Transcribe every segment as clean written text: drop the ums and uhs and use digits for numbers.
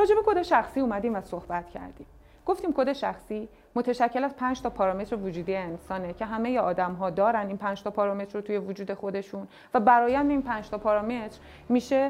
راجع به کد شخصی اومدیم و صحبت کردیم. گفتیم کد شخصی متشکل از 5 تا پارامتر وجودی انسانه که همه آدم‌ها دارن این 5 تا پارامتر رو توی وجود خودشون و برآیند این 5 تا پارامتر میشه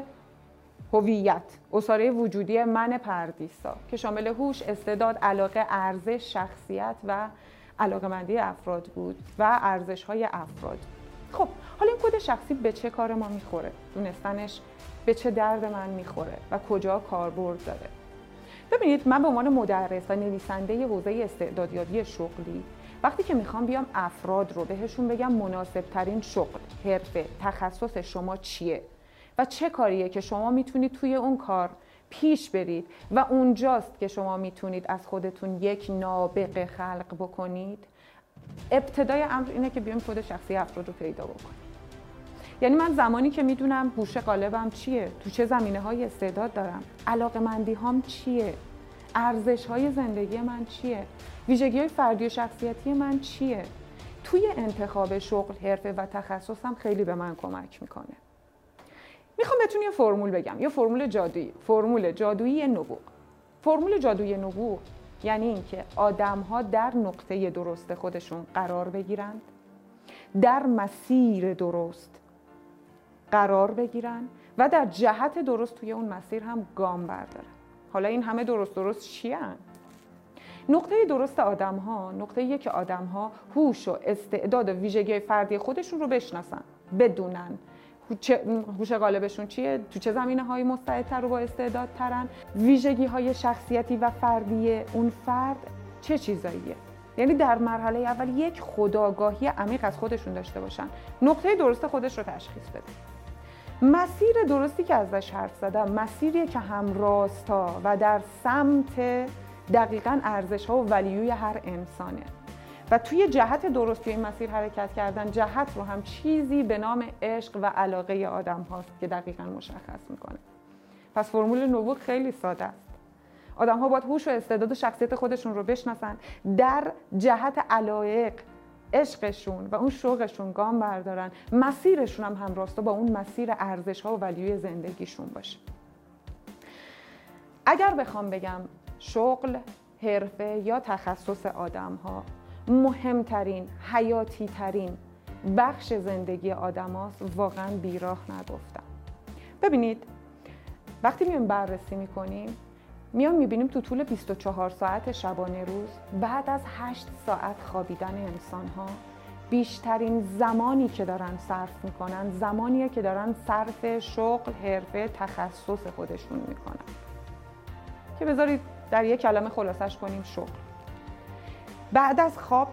هویت، اساره وجودی من پردیسا که شامل هوش، استعداد، علاقه، ارزش، شخصیت و علاقه‌مندی افراد بود و ارزش‌های افراد. خب حالا این کد شخصی به چه کار ما میخوره؟ دونستنش به چه درد من میخوره و کجا کاربرد داره؟ ببینید، من به عنوان مدرس و نویسنده حوزه استعدادیابی شغلی وقتی که میخوام بیام افراد رو بهشون بگم مناسب ترین شغل، حرفه، تخصص شما چیه و چه کاریه که شما میتونید توی اون کار پیش برید و اونجاست که شما میتونید از خودتون یک نابغه خلق بکنید، ابتدای امر اینه که بیام کد شخصی افراد رو پیدا بکنیم. یعنی من زمانی که میدونم هوش غالبم چیه، تو چه زمینه‌های استعداد دارم، علاقه‌مندی‌هام چیه، ارزش‌های زندگی من چیه، ویژگی‌های فردی و شخصیتی من چیه، توی انتخاب شغل، حرفه و تخصصم خیلی به من کمک میکنه. میخوام بهتون یه فرمول بگم، یه فرمول جادویی نبوغ. فرمول جادویی نبوغ یعنی اینکه آدم‌ها در نقطه درست خودشون قرار بگیرند، در مسیر درست قرار بگیرن و در جهت درست توی اون مسیر هم گام بردارن. حالا این همه درست چیه هن؟ نقطه درست آدم‌ها نقطه‌ایه که آدم‌ها هوش و استعداد و ویژگی فردی خودشون رو بشناسن، بدونن هوش غالبشون چیه، تو چه زمینه‌های مستعدتر و با استعدادترن، ویژگی‌های شخصیتی و فردی اون فرد چه چیزاییه. یعنی در مرحله اول یک خودآگاهی عمیق از خودشون داشته باشن، نقطه درست خودش رو تشخیص بده. مسیر درستی که ازش حرف زدم مسیریه که هم راستا و در سمت دقیقاً ارزش‌ها و ولیوی هر انسانه و توی جهت درست توی این مسیر حرکت کردن، جهت رو هم چیزی به نام عشق و علاقه آدم هاست که دقیقاً مشخص میکنه. پس فرمول نبوغ خیلی ساده است. آدم ها باید هوش و استعداد و شخصیت خودشون رو بشناسن، در جهت علایق، عشقشون و اون شوقشون گام بردارن، مسیرشون هم راستا با اون مسیر ارزش ها و ولیوی زندگیشون باشه. اگر بخوام بگم شغل، حرفه یا تخصص آدم ها مهمترین، حیاتی ترین بخش زندگی آدم هاست، واقعا بیراه نگفتم. ببینید، وقتی میایم بررسی میکنیم میبینیم تو طول 24 ساعت شبانه روز بعد از 8 ساعت خوابیدن انسان ها بیشترین زمانی که دارن صرف میکنن زمانیه که دارن صرف شغل، حرفه، تخصص خودشون میکنن که بذارید در یک کلمه خلاصش کنیم شغل. بعد از خواب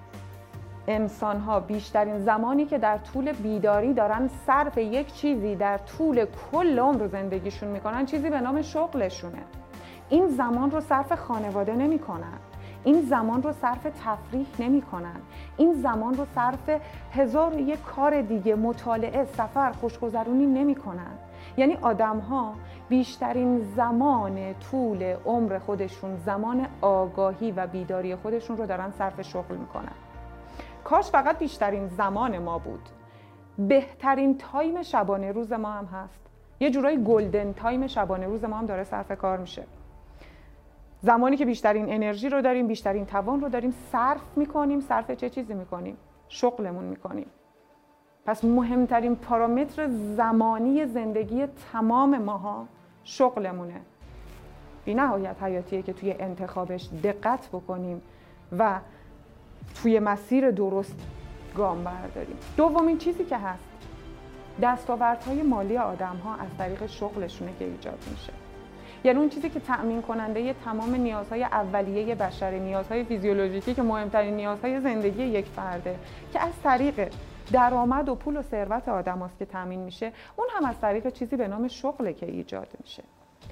انسان ها بیشترین زمانی که در طول بیداری دارن صرف یک چیزی در طول کل عمر زندگیشون میکنن چیزی به نام شغلشونه. این زمان رو صرف خانواده نمی کنن. این زمان رو صرف تفریح نمی کنن. این زمان رو صرف 1001 کار دیگه، مطالعه، سفر، خوشگذرونی نمی کنن. یعنی آدم ها بیشترین زمان طول عمر خودشون، زمان آگاهی و بیداری خودشون رو دارن صرف شغل میکنن. کاش فقط بیشترین زمان ما بود. بهترین تایم شبانه روز ما هم هست. یه جورایی گلدن تایم شبانه روز ما هم داره صرف کار میشه. زمانی که بیشترین انرژی رو داریم، بیشترین توان رو داریم صرف میکنیم. صرف چه چیزی میکنیم؟ شغلمون میکنیم. پس مهمترین پارامتر زمانی زندگی تمام ماها شغلمونه. بی نهایت حیاتیه که توی انتخابش دقت بکنیم و توی مسیر درست گام برداریم. دومین چیزی که هست، دستاوردهای مالی آدم‌ها از طریق شغلشونه که ایجاد میشه. یعنی اون چیزی که تأمین کننده تمام نیازهای اولیه بشر، نیازهای فیزیولوژیکی که مهمترین نیازهای زندگی یک فرده، که از طریق درآمد و پول و ثروت آدماست که تأمین میشه، اون هم از طریق چیزی به نام شغله که ایجاد میشه.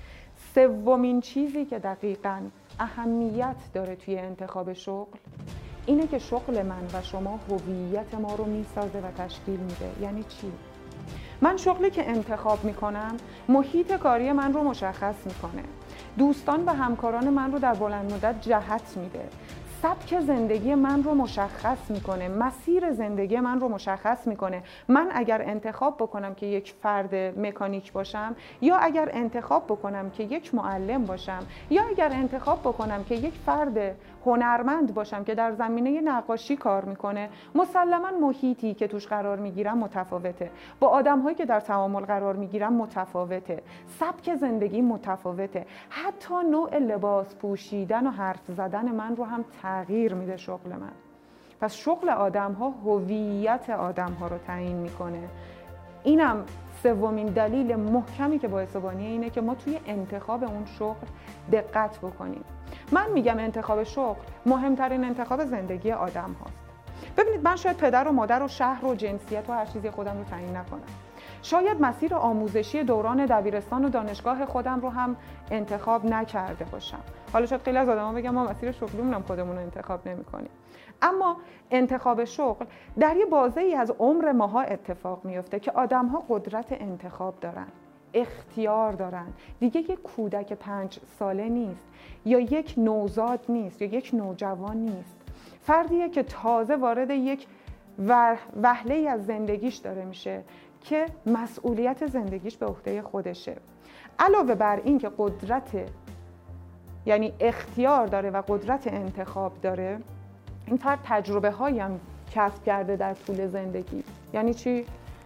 سومین چیزی که دقیقاً اهمیت داره توی انتخاب شغل اینه که شغل من و شما هویت ما رو میسازه و تشکیل میده. یعنی چی؟ من شغلی که انتخاب میکنم محیط کاری من رو مشخص میکنه، دوستان و همکاران من رو در بلند مدت جهت میده، سبک زندگی من رو مشخص میکنه، مسیر زندگی من رو مشخص میکنه. من اگر انتخاب بکنم که یک فرد مکانیک باشم، یا اگر انتخاب بکنم که یک معلم باشم، یا اگر انتخاب بکنم که یک فرد هنرمند باشم که در زمینه نقاشی کار میکنه، مسلماً محیطی که توش قرار میگیرم متفاوته، با آدم‌هایی که در تعامل قرار میگیرم متفاوته، سبک زندگی متفاوته، حتی نوع لباس پوشیدن و حرف زدن من رو هم تغییر میده شغل من. پس شغل آدم‌ها هویت آدم‌ها رو تعیین میکنه. اینم سومین دلیل محکمی که باعث بانی اینه که ما توی انتخاب اون شغل دقت بکنیم. من میگم انتخاب شغل مهمترین انتخاب زندگی آدم هاست. ببینید، من شاید پدر و مادر و شهر و جنسیت و هر چیزی خودم رو تعیین نکنم. شاید مسیر آموزشی دوران دبیرستان و دانشگاه خودم رو هم انتخاب نکرده باشم. حالا شاید خیلی از آدما بگن ما مسیر شغلیمون هم خودمون رو انتخاب نمی‌کنیم. اما انتخاب شغل در یه بازه‌ای از عمر ماها اتفاق میفته که آدم‌ها قدرت انتخاب دارن، اختیار دارن. دیگه یک کودک 5 ساله نیست، یا یک نوزاد نیست، یا یک نوجوان نیست. فردیه که تازه وارد یک وهله‌ای از زندگیش داره میشه که مسئولیت زندگیش به عهده خودشه. علاوه بر این که قدرت، یعنی اختیار داره و قدرت انتخاب داره، این فرد تجربه هایی هم کسب کرده در طول زندگی. یعنی چی؟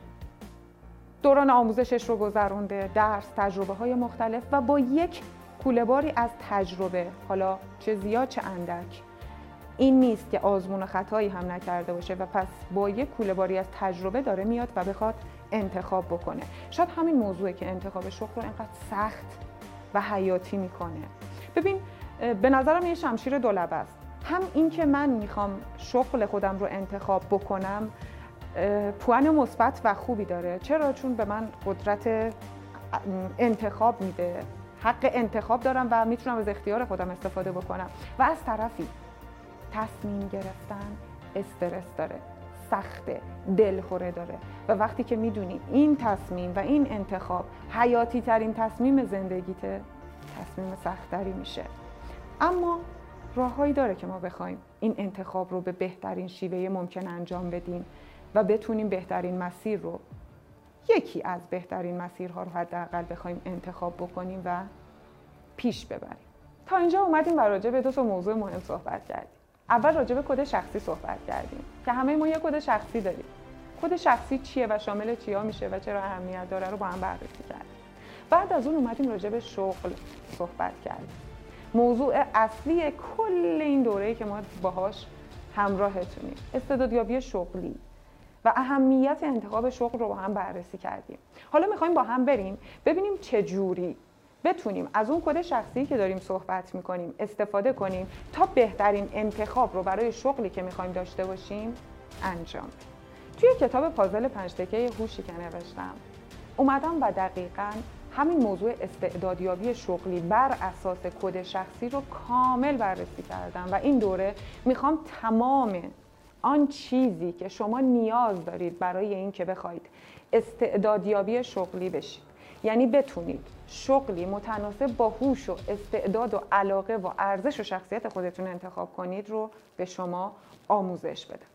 دوران آموزشش رو گذرونده، درس، تجربه های مختلف، و با یک کوله‌باری از تجربه، حالا چه زیاد چه اندک، این نیست که آزمون و خطایی هم نکرده باشه و پس با یک کوله‌باری از تجربه داره میاد و بخواد انتخاب بکنه. شاید همین موضوعی که انتخاب شغل رو اینقدر سخت و حیاتی میکنه. ببین، به نظرم یه شمشیر دولبه است. هم این که من میخوام شغل خودم رو انتخاب بکنم پوان مثبت و خوبی داره. چرا؟ چون به من قدرت انتخاب میده، حق انتخاب دارم و میتونم از اختیار خودم استفاده بکنم. و از طرفی تصمیم گرفتن استرس داره، سخته، دلخوره داره، و وقتی که میدونی این تصمیم و این انتخاب حیاتی ترین تصمیم زندگیته، تصمیم سختری میشه. اما راههایی داره که ما بخوایم این انتخاب رو به بهترین شیوه ممکن انجام بدیم و بتونیم بهترین مسیر رو، یکی از بهترین مسیرها رو حداقل بخوایم انتخاب بکنیم و پیش ببریم. تا اینجا اومدیم و راجع به 2 موضوع مهم صحبت کردیم. اول راجع به کد شخصی صحبت کردیم که همه ما یه کد شخصی داریم. کد شخصی چیه و شامل چیا میشه و چرا اهمیت داره رو با هم بررسی کردیم. بعد از اون اومدیم راجع به شغل صحبت کردیم. موضوع اصلی کل این دوره‌ای که ما باهاش همراهتونیم، استعدادیابی شغلی و اهمیت انتخاب شغل رو با هم بررسی کردیم. حالا می‌خوایم با هم بریم ببینیم چه جوری بتونیم از اون کد شخصی که داریم صحبت می‌کنیم استفاده کنیم تا بهترین انتخاب رو برای شغلی که می‌خوایم داشته باشیم انجام بدیم. توی کتاب پازل 5 تکه هوشی که نوشتم اومدم و دقیقاً همین موضوع استعدادیابی شغلی بر اساس کد شخصی رو کامل بررسی کردم و این دوره میخوام تمام آن چیزی که شما نیاز دارید برای این که بخواید استعدادیابی شغلی بشید، یعنی بتونید شغلی متناسب با هوش و استعداد و علاقه و ارزش و شخصیت خودتون انتخاب کنید، رو به شما آموزش بده.